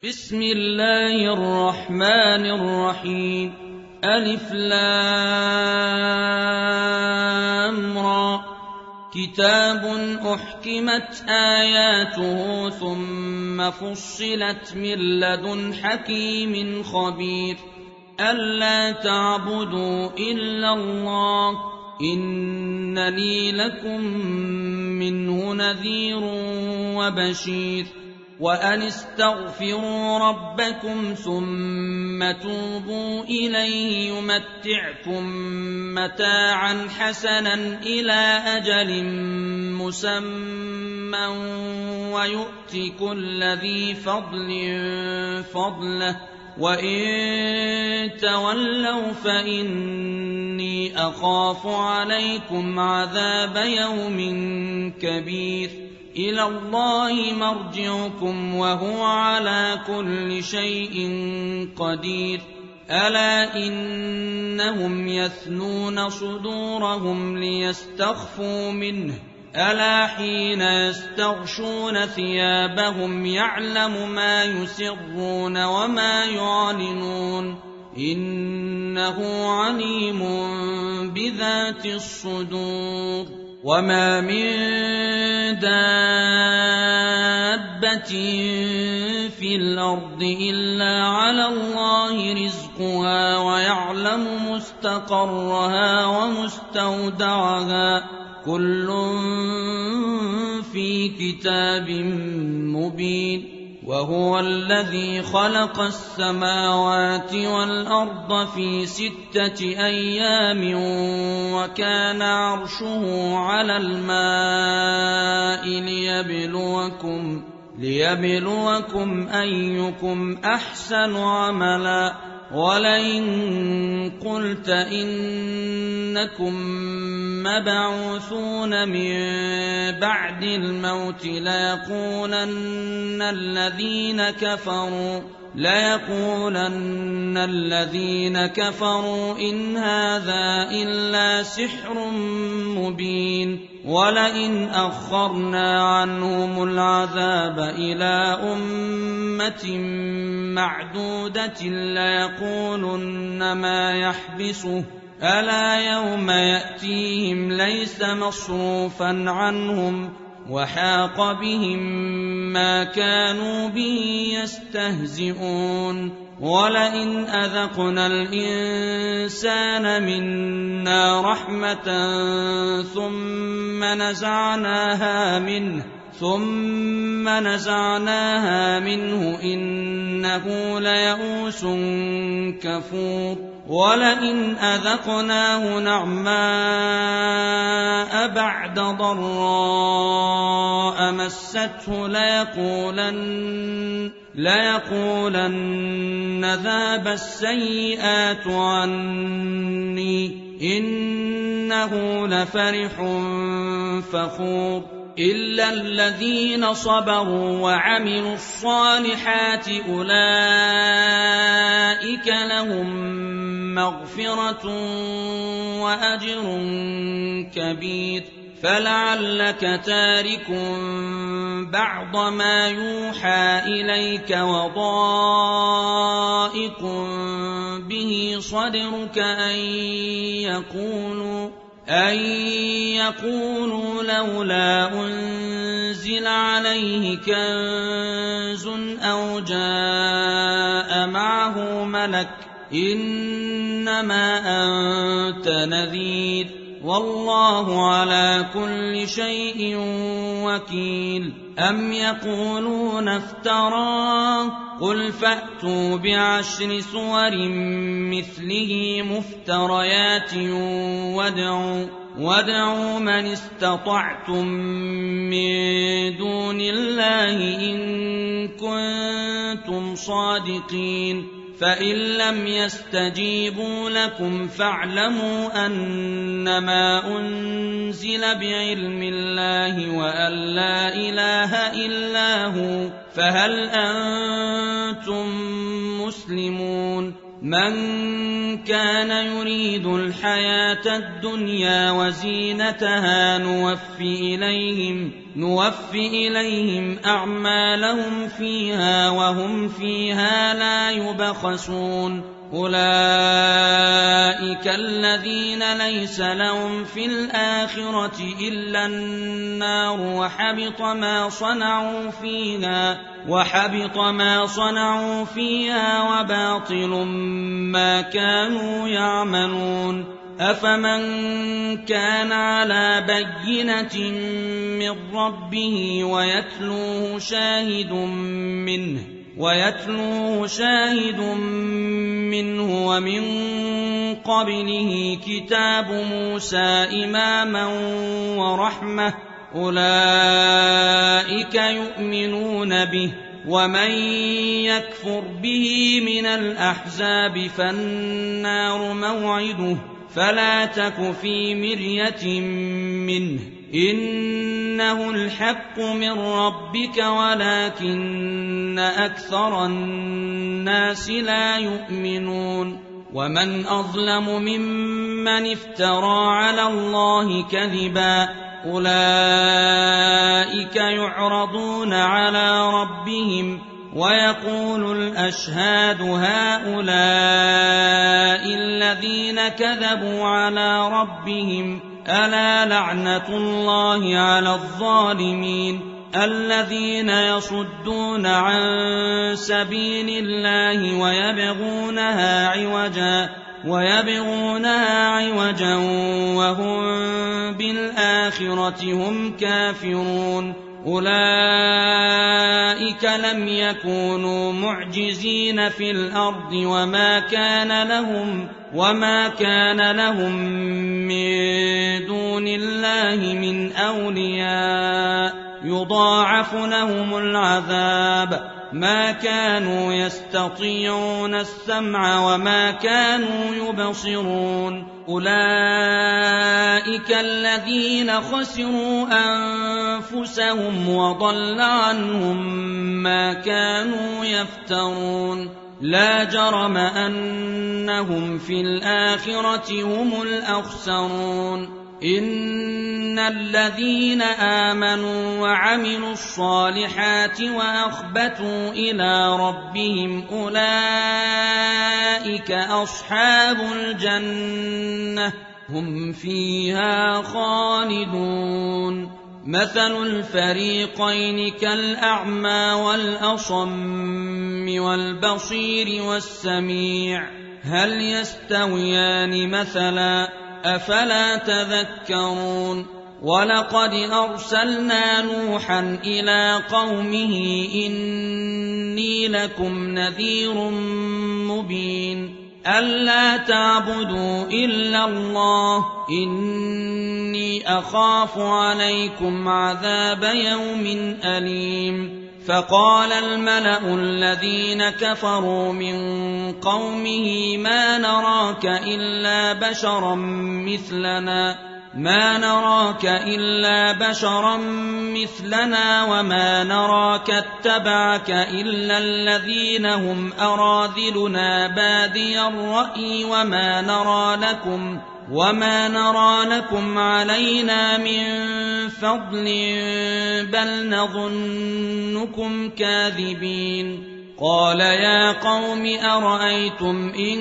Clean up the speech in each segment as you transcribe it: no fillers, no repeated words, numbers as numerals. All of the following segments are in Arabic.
بسم الله الرحمن الرحيم. ألف لام را. كتاب أحكمت آياته ثم فصلت من لدن حكيم خبير. ألا تعبدوا إلا الله إنني لكم منه نذير وبشير. وأن استغفروا ربكم ثم توبوا إليه يمتعكم متاعا حسنا إلى أجل مسمى ويؤت كل ذي فضل فضله وإن تولوا فإني أخاف عليكم عذاب يوم كبير. إلى الله مرجعكم وهو على كل شيء قدير. ألا إنهم يثنون صدورهم ليستخفوا منه ألا حين يستغشون ثيابهم يعلم ما يسرون وما يعلنون إنه عليم بذات الصدور. وما من دابة في الأرض إلا على الله رزقها ويعلم مستقرها ومستودعها كل في كتاب مبين. وهو الذي خلق السماوات والأرض في 6 أيام وكان عرشه على الماء ليبلوكم أيكم أحسن عملا. ولئن قلت إنكم مبعوثون من بعد الموت ليقولن الذين كفروا إن هذا إلا سحر مبين. ولئن أخرنا عنهم العذاب إلى أمة معدودة ليقولن ما يحبسه ألا يوم يأتيهم ليس مصروفا عنهم وحاق بهم ما كانوا به يستهزئون. ولئن أذقنا الإنسان منا رحمة ثم نزعناها منه إنه ليئوس كفور. ولئن أذقناه نعماء بعد ضراء مسته ليقولن ذهب السيئات عني إنه لفرح فخور. إلا الذين صبروا وعملوا الصالحات أولئك لهم مغفرة وأجر كبير. فلعلك تارك بعض ما يوحى إليك وضائق به صدرك أن يقولوا لولا أنزل عليه كنز أو جاء معه ملك إنما أنت نذير والله على كل شيء وكيل. أم يقولون افتراه قل فأتوا ب10 سور مثله مفتريات وادعوا من استطعتم من دون الله إن كنتم صادقين. فإن لم يستجيبوا لكم فاعلموا أنما أنزل بعلم الله وأن لا إله إلا هو فهل أنتم مسلمون. من كان يريد الحياة الدنيا وزينتها نوفي نوف إليهم أعمالهم فيها وهم فيها لا يبخسون أولئك الذين ليس لهم في الآخرة إلا النار وحبط ما صنعوا فيها وباطل ما كانوا يعملون أفمن كان على بينة من ربه ويتلوه شاهد منه ومن قبله كتاب موسى إماما ورحمة أولئك يؤمنون به ومن يكفر به من الأحزاب فالنار موعده فلا تك في مرية منه إنه الحق من ربك ولكن أكثر الناس لا يؤمنون ومن أظلم ممن افترى على الله كذبا أولئك يعرضون على ربهم ويقول الأشهاد هؤلاء الذين كذبوا على ربهم ألا لعنة الله على الظالمين الذين يصدون عن سبيل الله ويبغونها عوجا وهم بالآخرة هم كافرون أولئك لم يكونوا معجزين في الأرض وما كان لهم من دون الله من أولياء يضاعف لهم العذاب ما كانوا يستطيعون السمع وما كانوا يبصرون أولئك الذين خسروا أنفسهم وضل عنهم ما كانوا يفترون لا جرم أنهم في الآخرة هم الأخسرون إن الذين آمنوا وعملوا الصالحات وأخبتوا إلى ربهم أولئك أصحاب الجنة هم فيها خالدون مثل الفريقين كالأعمى والأصم والبصير والسميع هل يستويان مثلا أفلا تذكرون ولقد أرسلنا نوحا إلى قومه إني لكم نذير مبين ألا تعبدوا إلا الله إني أخاف عليكم عذاب يوم أليم فقال الملأ الذين كفروا من قومه ما نراك إلا بشرا مثلنا وما نراك اتبعك إلا الذين هم أراذلنا بادي الرأي وما نرى لكم علينا من فضل بل نظنكم كاذبين قال يا قوم أرأيتم إن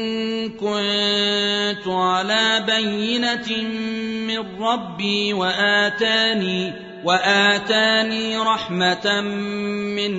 كنت على بينة من ربي وآتاني رحمة من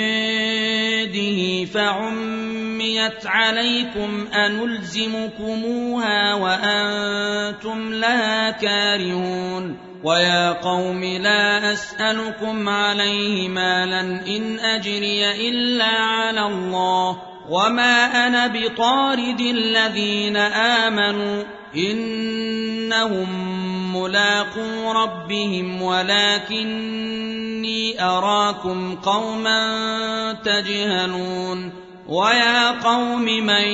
عنده فعميت عليكم أنلزمكموها وأنتم لها كارهون ويا قوم لا أسألكم عليه مالا إن أجري إلا على الله وما أنا بطارد الذين آمنوا إنهم ملاقو ربهم ولكني أراكم قوما تجهلون ويا قوم من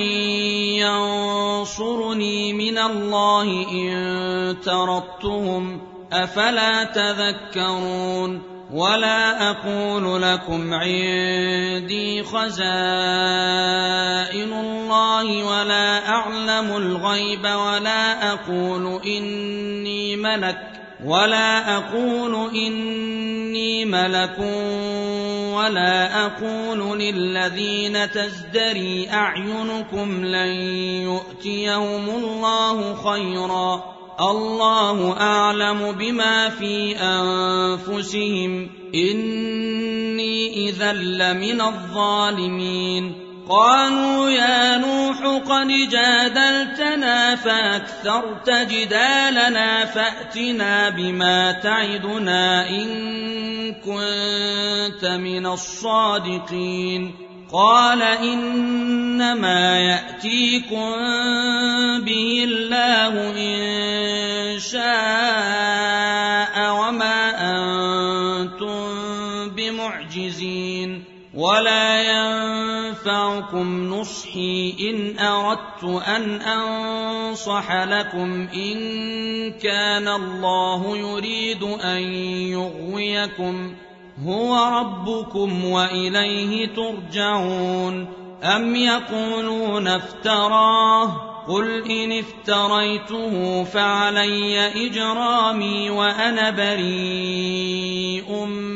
ينصرني من الله إن تردتهم أفلا تذكرون ولا أقول لكم عندي خزائن الله ولا أعلم الغيب ولا أقول إني ملك ولا أقول إني ملك ولا أقول للذين تزدري أعينكم لن يؤتيهم الله خيرا الله أعلم بما في أنفسهم إني إذا لمن الظالمين قالوا يا نوح قد جادلتنا فأكثرت جدالنا فأتنا بما تعدنا إن كنت من الصادقين قال إنما يأتيكم به الله إن شاء وما أنتم بمعجزين ولا ينفعكم نصحي إن أردت أن أنصح لكم إن كان الله يريد أن يغويكم هو ربكم وإليه ترجعون أم يقولون افتراه قل إن افتريته فعلي إجرامي وأنا بريء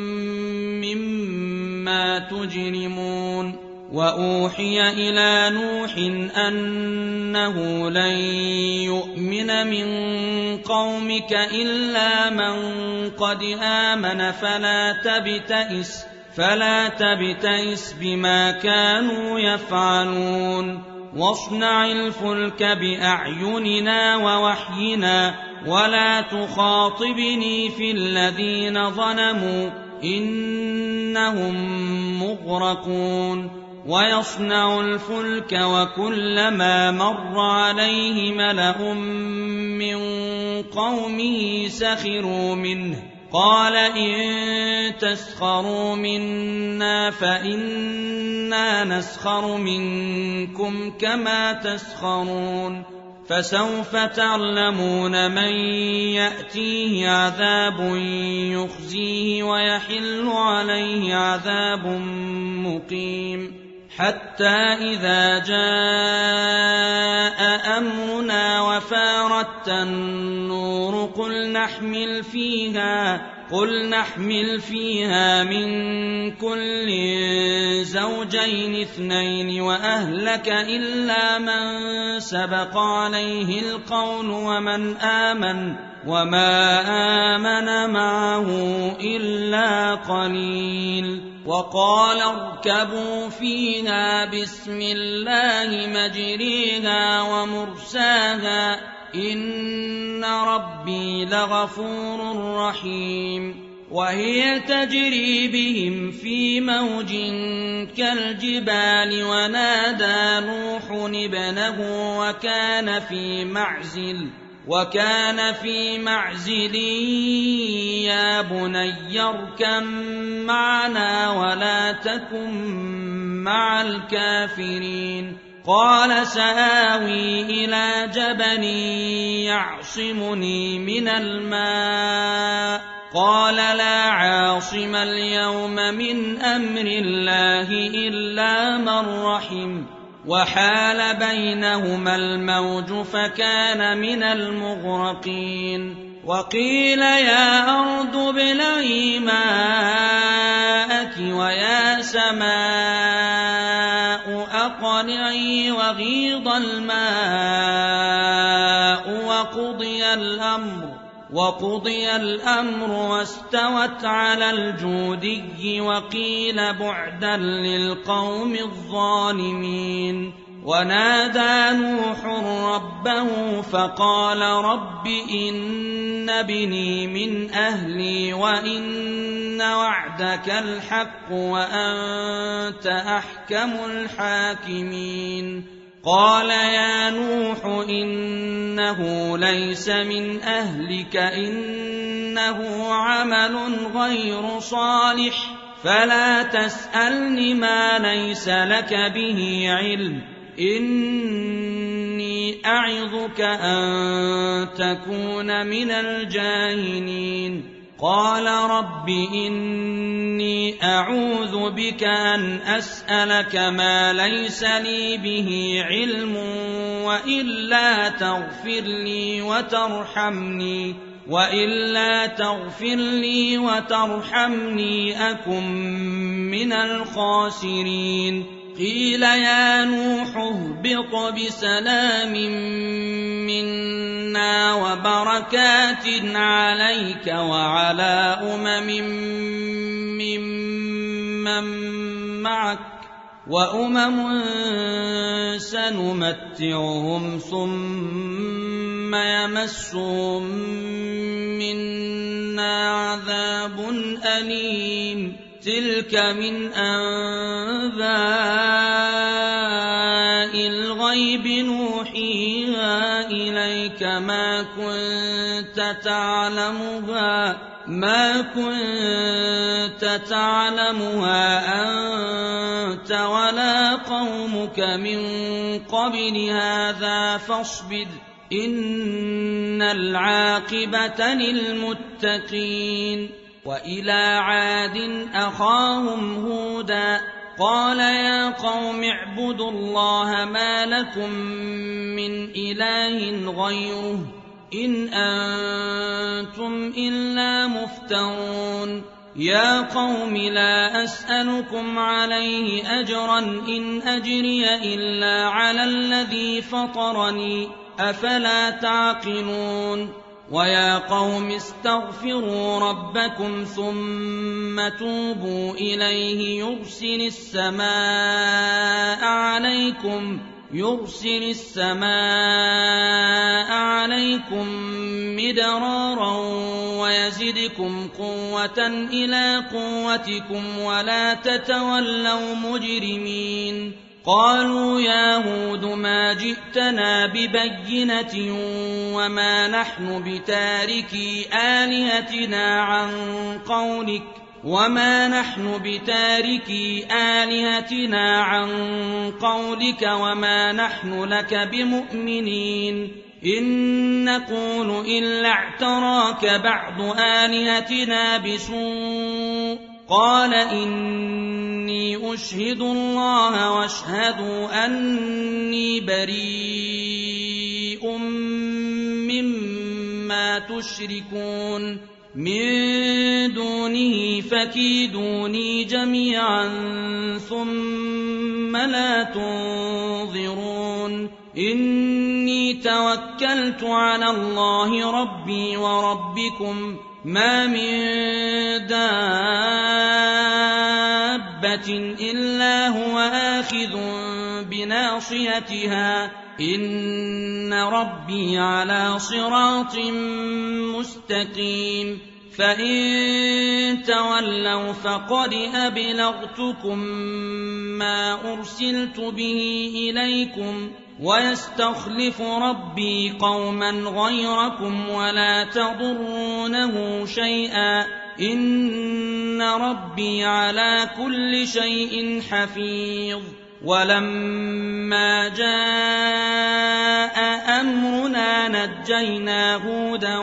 مما تجرمون وأوحي إلى نوح أنه لن يؤمن من قومك إلا من قد آمن فلا تبتئس بما كانوا يفعلون واصنع الفلك بأعيننا ووحينا ولا تخاطبني في الذين ظلموا إنهم مغرقون ويصنع الفلك وكلما مر عليه ملأ من قومه سخروا منه قال إن تسخروا منا فإنا نسخر منكم كما تسخرون فسوف تعلمون من يأتيه عذاب يخزيه ويحل عليه عذاب مقيم حتى إذا جاء أمرنا وفارت النور قل نحمل فيها من كل زوجين اثنين وأهلك إلا من سبق عليه القول وما آمن معه إلا قليل وقال اركبوا فيها بسم الله مجريها ومرساها إن ربي لغفور رحيم وهي تجري بهم في موج كالجبال ونادى نوح ابنه وكان في معزل يا بني اركب معنا ولا تكن مع الكافرين قال سآوي إلى جبل يعصمني من الماء قال لا عاصم اليوم من أمر الله إلا من رحم وحال بينهما الموج فكان من المغرقين وقيل يا أرض ابلعي ماءك ويا سماء أقلعي وغيض الماء وقضي الأمر واستوت على الجودي وقيل بعدا للقوم الظالمين ونادى نوح ربه فقال رب إن ابني من أهلي وإن وعدك الحق وأنت أحكم الحاكمين قال يا نوح إنه ليس من أهلك إنه عمل غير صالح فلا تسألني ما ليس لك به علم إني أعظك أن تكون من الجاهلين قال رب إني أعوذ بك أن أسألك ما ليس لي به علم وإلا تغفر لي وترحمني وإلا تغفر لي وترحمني أكن من الخاسرين قيل يا نوح اهبط بسلام منا وبركات عليك وعلى ممن معك وأمم سنمتعهم ثم يمسهم منا عذاب أليم تلك من أنباء الغيب نوحيها إليك ما كنت تعلمها أنت ولا قومك من قبل هذا فاصبر إن العاقبة للمتقين وإلى عاد أخاهم هودا قال يا قوم اعبدوا الله ما لكم من إله غيره إن أنتم إلا مفترون يا قوم لا أسألكم عليه أجرا إن أجري إلا على الذي فطرني أفلا تعقلون ويا قوم استغفروا ربكم ثم توبوا إليه يرسل السماء عليكم مدرارا ويزدكم قوة إلى قوتكم ولا تتولوا مجرمين قالوا يا هود ما جئتنا ببينة وما نحن بتاركي آلهتنا عن قولك وما نحن لك بمؤمنين إن نقول إلا اعتراك بعض آلهتنا بسوء قال إني أشهد الله واشهدوا أني بريء مما تشركون من دونه فكيدوني جميعا ثم لا تنظرون إني توكلت على الله ربي وربكم ما من دابة إلا هو آخذ بناصيتها إن ربي على صراط مستقيم فإن تولوا فقد أبلغتكم ما أرسلت به إليكم ويستخلف ربي قوما غيركم ولا تضرونه شيئا إن ربي على كل شيء حفيظ ولما جاء أمرنا نجينا هودا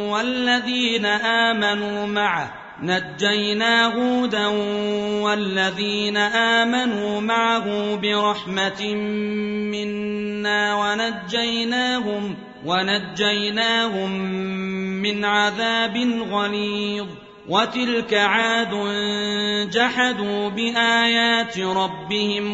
والذين آمنوا معه برحمة منا ونجيناهم من عذاب غليظ وتلك عاد جحدوا بآيات ربهم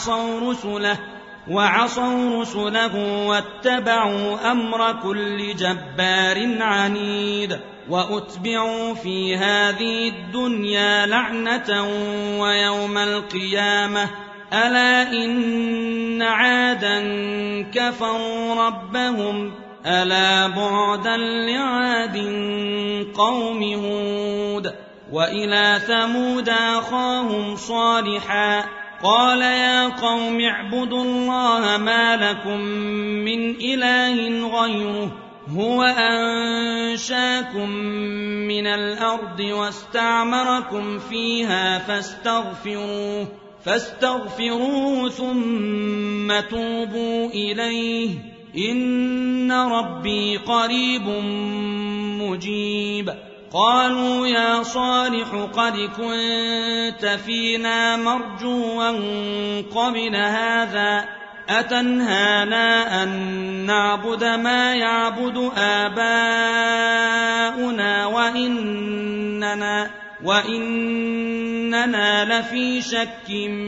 وعصوا رسله واتبعوا أمر كل جبار عنيد وأتبعوا في هذه الدنيا لعنة ويوم القيامة ألا إن عادا كفروا ربهم ألا بعدا لعاد قوم هود وإلى ثمود أخاهم صالحا قال يا قوم اعبدوا الله ما لكم من إله غيره هو أنشاكم من الأرض واستعمركم فيها فاستغفروه ثم توبوا إليه إن ربي قريب مجيب قالوا يا صالح قد كنت فينا مرجوا قبل هذا أتنهانا أن نعبد ما يعبد آباؤنا وإننا لفي شك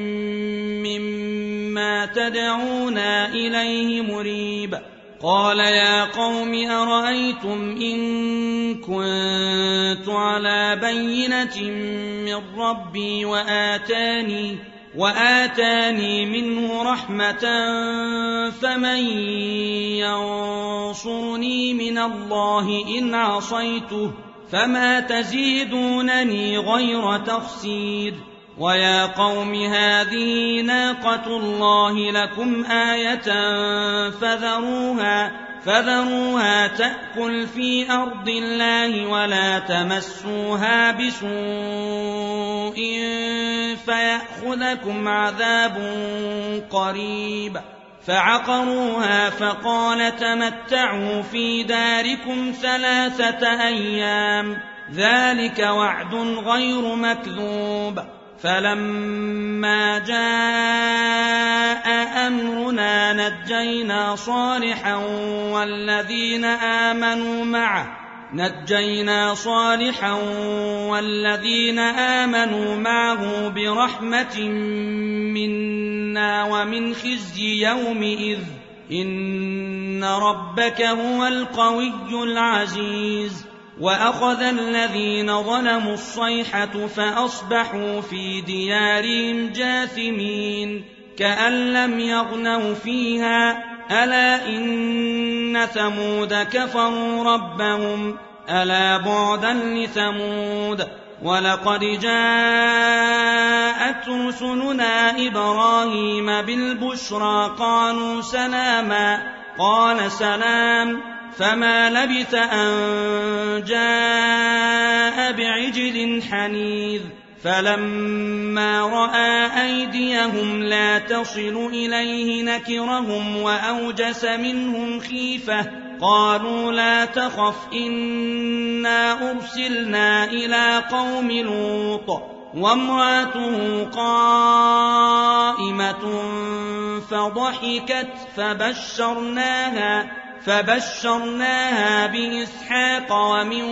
مما تدعونا إليه مريب. قال يا قوم أرأيتم إن كنت على بينة من ربي وآتاني منه رحمة فمن ينصرني من الله إن عصيته فما تزيدونني غير تخسير. ويا قوم هذه ناقة الله لكم آية فذروها تأكل في أرض الله ولا تمسوها بسوء فيأخذكم عذاب قريب. فعقروها فقال تمتعوا في داركم 3 أيام ذلك وعد غير مكذوب. فلما جاء أمرنا نجينا صالحا والذين آمنوا معه برحمة منا ومن خزي يومئذ إن ربك هو القوي العزيز. وأخذ الذين ظلموا الصيحة فأصبحوا في ديارهم جاثمين كأن لم يغنوا فيها ألا إن ثمود كفروا ربهم ألا بعدا لثمود. ولقد جاءت رسلنا إبراهيم بالبشرى قالوا سلاما قال سلام فما لبث أن جاء بعجل حنيذ. فلما رأى أيديهم لا تصل إليه نكرهم وأوجس منهم خيفة قالوا لا تخف إنا أرسلنا إلى قوم لوط وامرأته قائمة فضحكت فبشرناها بإسحاق ومن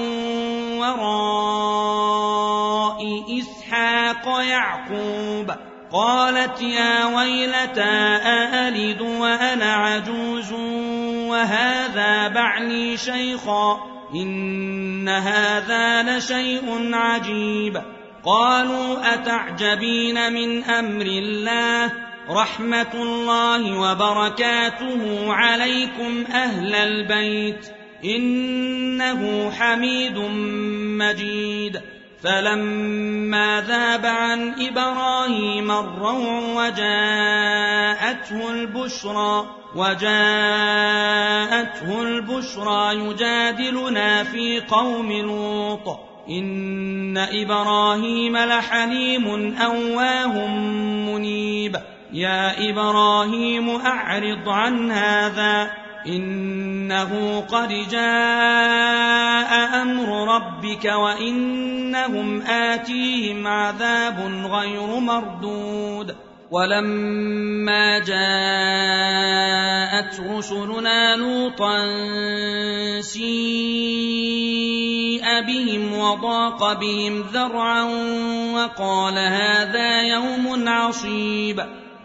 وراء إسحاق يعقوب. قالت يا ويلتى أألد وأنا عجوز وهذا بعلي شيخا إن هذا لشيء عجيب. قالوا أتعجبين من أمر الله رحمة الله وبركاته عليكم أهل البيت إنه حميد مجيد. فلما ذهب عن إبراهيم الروع وجاءته البشرى يجادلنا في قوم لوط إن إبراهيم لحليم أواه منيب. يا إبراهيم أعرض عن هذا إنه قد جاء أمر ربك وإنهم آتيهم عذاب غير مردود. ولما جاءت رسلنا لوطا سيء بهم وضاق بهم ذرعا وقال هذا يوم عصيب.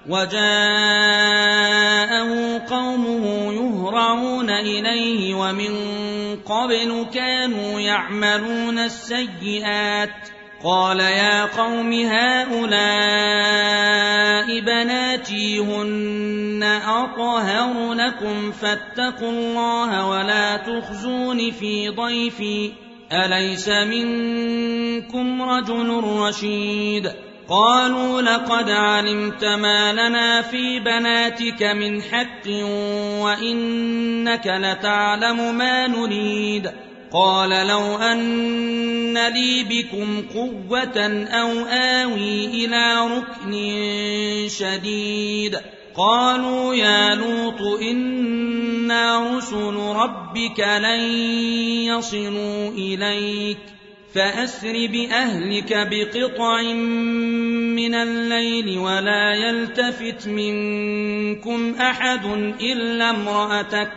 وجاءه قومه يهرعون إليه ومن قبل كانوا يعملون السيئات. قال يا قوم هؤلاء بناتي هن أطهر لكم فاتقوا الله ولا تخزون في ضيفي أليس منكم رجل رشيد. قالوا لقد علمت ما لنا في بناتك من حق وإنك لتعلم ما نريد. قال لو أن لي بكم قوة أو آوي إلى ركن شديد. قالوا يا لوط إنا رسل ربك لن يصلوا إليك فأسر بأهلك بقطع من الليل ولا يلتفت منكم أحد إلا امرأتك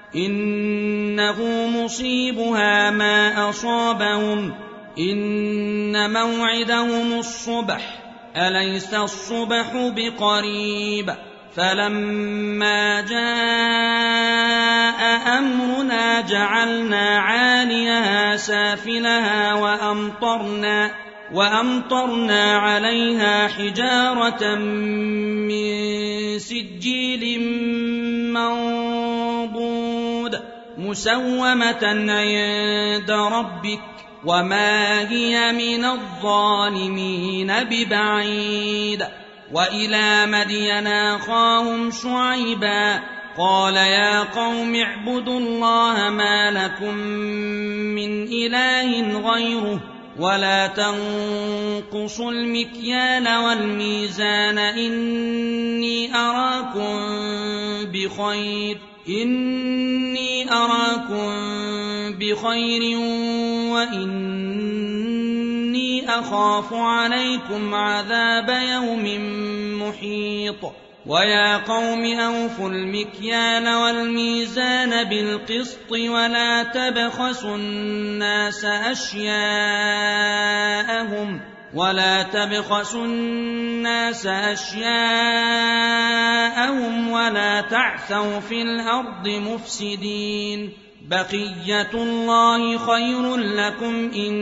إنه مصيبها ما أصابهم إن موعدهم الصبح أليس الصبح بقريب فلما جاء أمرنا جعلنا عاليها سافلها وأمطرنا عليها حجارة من سجيل منضود مسومة عند ربك وما هي من الظالمين ببعيد وإلى مدين أخاهم شعيبا قال يا قوم اعبدوا الله ما لكم من إله غيره ولا تنقصوا المكيال والميزان إني أراكم بخير وإني أخاف عليكم عذاب يوم محيط ويا قوم أوفوا المكيال والميزان بالقسط ولا تبخسوا الناس أشياءهم ولا تعثوا في الأرض مفسدين بقية الله خير لكم إن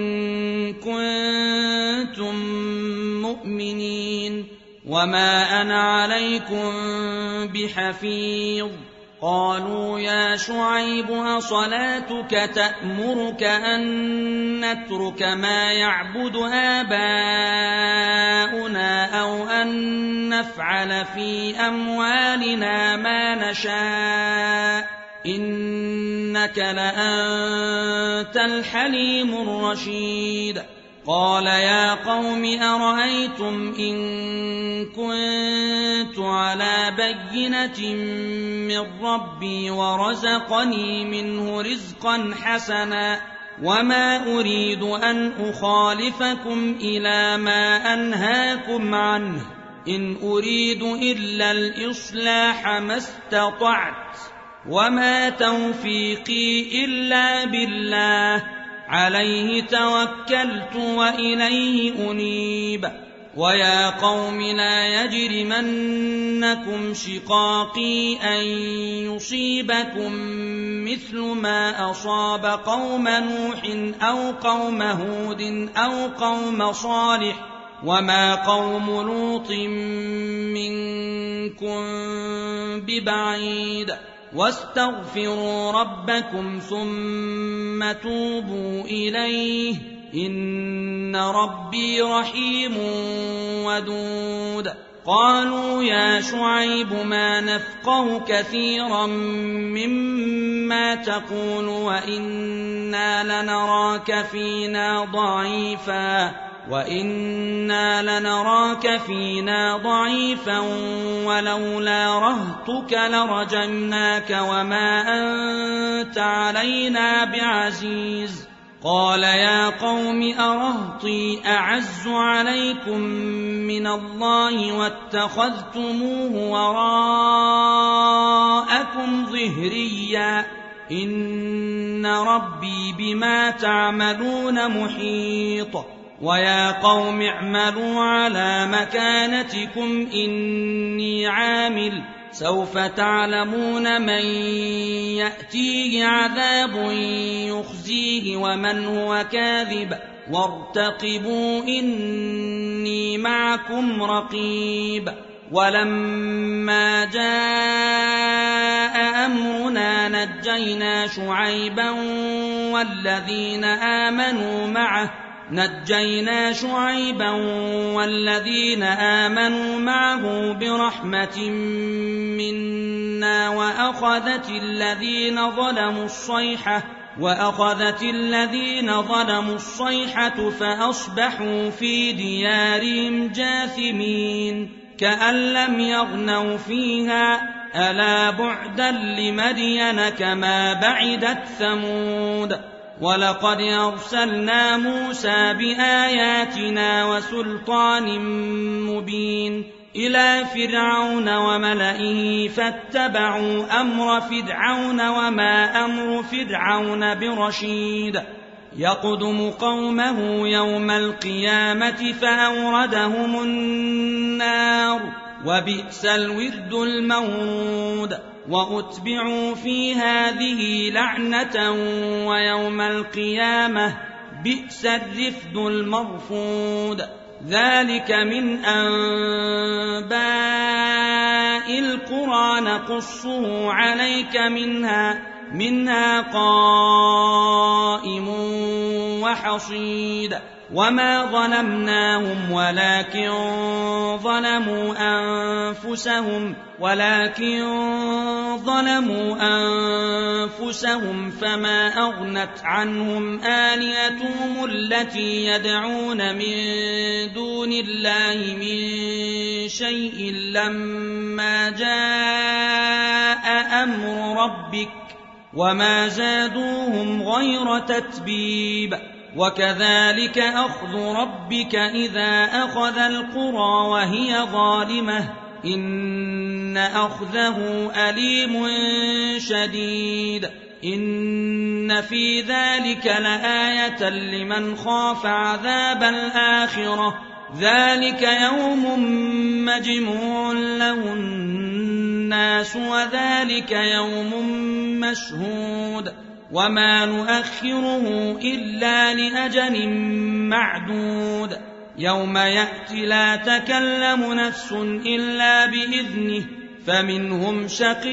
كنتم مؤمنين وما أنا عليكم بحفيظ قالوا يا شعيب أصلاتك تأمرك أن نترك ما يعبد آباؤنا أو أن نفعل في أموالنا ما نشاء إنك لأنت الحليم الرشيد قال يا قوم أرأيتم إن كنت على بينة من ربي ورزقني منه رزقا حسنا وما أريد أن أخالفكم إلى ما أنهاكم عنه إن أريد إلا الإصلاح ما استطعت وما توفيقي إلا بالله عليه توكلت وإليه أنيب ويا قوم لا يجرمنكم شقاقي أن يصيبكم مثل ما أصاب قوم نوح أو قوم هود أو قوم صالح وما قوم لوط منكم ببعيد واستغفروا ربكم ثم توبوا إليه إن ربي رحيم ودود قالوا يا شعيب ما نفقه كثيرا مما تقول وإنا لنراك فينا ضعيفا ولولا رهطك لرجمناك وما أنت علينا بعزيز قال يا قوم أرهطي أعز عليكم من الله واتخذتموه وراءكم ظهريا إن ربي بما تعملون محيط ويا قوم اعملوا على مكانتكم إني عامل سوف تعلمون من يأتيه عذاب يخزيه ومن هو كاذب وارتقبوا إني معكم رقيب ولما جاء أمرنا نجينا شعيبا والذين آمنوا معه برحمة منا وأخذت الذين ظلموا الصيحة فأصبحوا في ديارهم جاثمين كأن لم يغنوا فيها ألا بعدا لمدين كما بعدت ثمود ولقد أرسلنا موسى بآياتنا وسلطان مبين إلى فرعون وملئه فاتبعوا أمر فرعون وما أمر فرعون برشيد يقدم قومه يوم القيامة فأوردهم النار وبئس الورد المورود وأتبعوا في هذه لعنة ويوم القيامة بئس الرفد المرفود ذلك من أنباء القرى نقصه عليك منها قائم وحصيد وما ظلمناهم ولكن ظلموا أنفسهم فما أغنت عنهم آلهتهم التي يدعون من دون الله من شيء لما جاء أمر ربك وما زادوهم غير تتبيب وكذلك أخذ ربك إذا أخذ القرى وهي ظالمة إن أخذه أليم شديد إن في ذلك لآية لمن خاف عذاب الآخرة ذلك يوم مجموع له الناس وذلك يوم مشهود وما نؤخره إلا لأجل معدود يوم يأتي لا تكلم نفس إلا بإذنه فمنهم شقي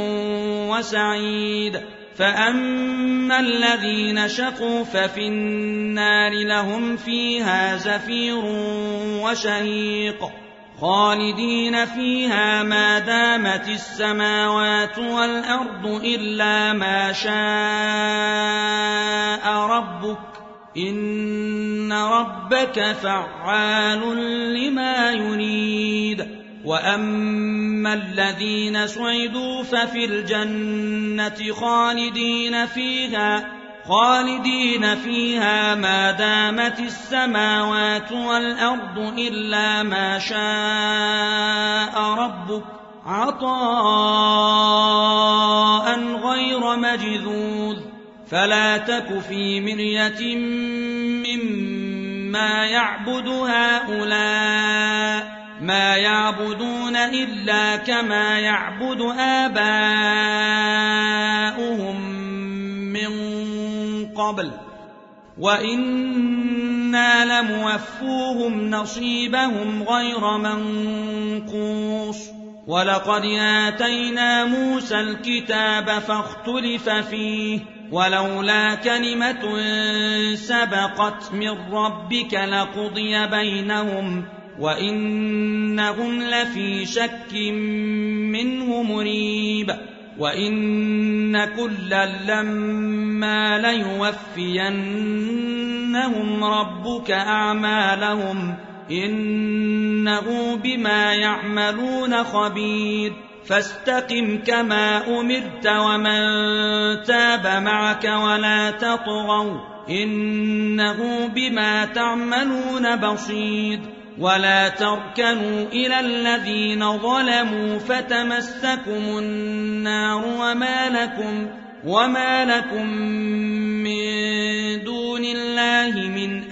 وسعيد فأما الذين شقوا ففي النار لهم فيها زفير وشهيق خالدين فيها ما دامت السماوات والأرض إلا ما شاء ربك إن ربك فعال لما يريد وأما الذين سعدوا ففي الجنة خالدين فيها ما دامت السماوات والأرض إلا ما شاء ربك عطاء غير مجذوذ فلا تك في مرية مما يعبد هؤلاء ما يعبدون إلا كما يعبد آباؤهم من قبل وإنا لموفوهم نصيبهم غير منقوص ولقد آتينا موسى الكتاب فاختلف فيه ولولا كلمة سبقت من ربك لقضي بينهم وإنهم لفي شك منه مريب وإن كلا لما ليوفينهم ربك أعمالهم إنه بما يعملون خبير فاستقم كما أمرت ومن تاب معك ولا تطغوا إنه بما تعملون بصير ولا تركنوا إلى الذين ظلموا فتمسكم النار وما لكم من دون الله من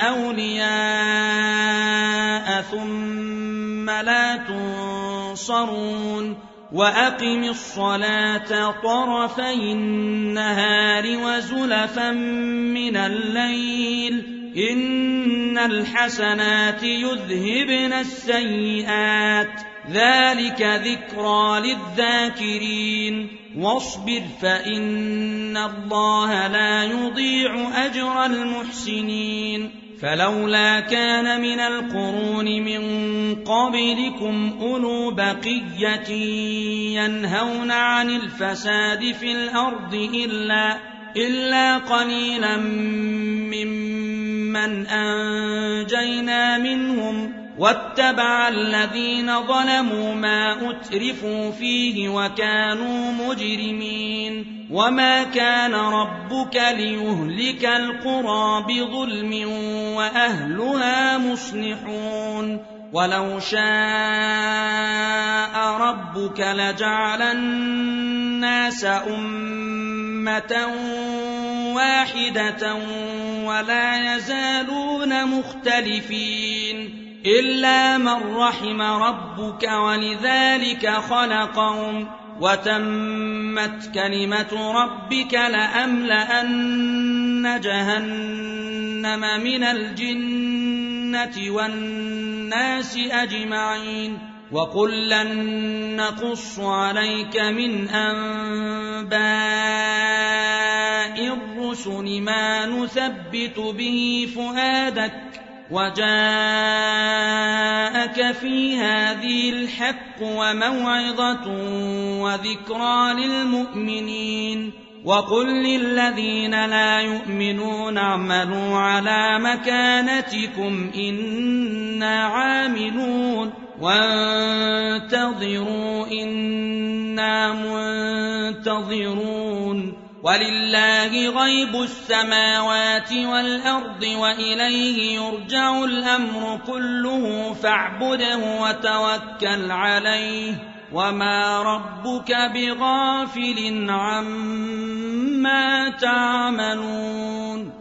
أولياء ثم لا تنصرون وأقم الصلاة طرفي النهار وزلفا من الليل إن الحسنات يذهبن السيئات ذلك ذكرى للذاكرين واصبر فإن الله لا يضيع أجر المحسنين فلولا كان من القرون من قبلكم أولو بقية ينهون عن الفساد في الأرض إلا قليلا ممن أنجينا منهم واتبع الذين ظلموا ما أترفوا فيه وكانوا مجرمين وما كان ربك ليهلك القرى بظلم وأهلها مصلحون ولو شاء ربك لجعل الناس أمة واحدة ولا يزالون مختلفين إلا من رحم ربك ولذلك خلقهم وتمت كلمة ربك لأملأن جهنم من الجنة والناس أجمعين وكلا نقص عليك من أنباء الرسل ما نثبت به فؤادك وجاءك في هذه الحق وموعظة وذكرى للمؤمنين وقل للذين لا يؤمنون اعملوا على مكانتكم إنا عاملون وانتظروا إنا منتظرون ولله غيب السماوات والأرض وإليه يرجع الأمر كله فاعبده وتوكل عليه وما ربك بغافل عما تعملون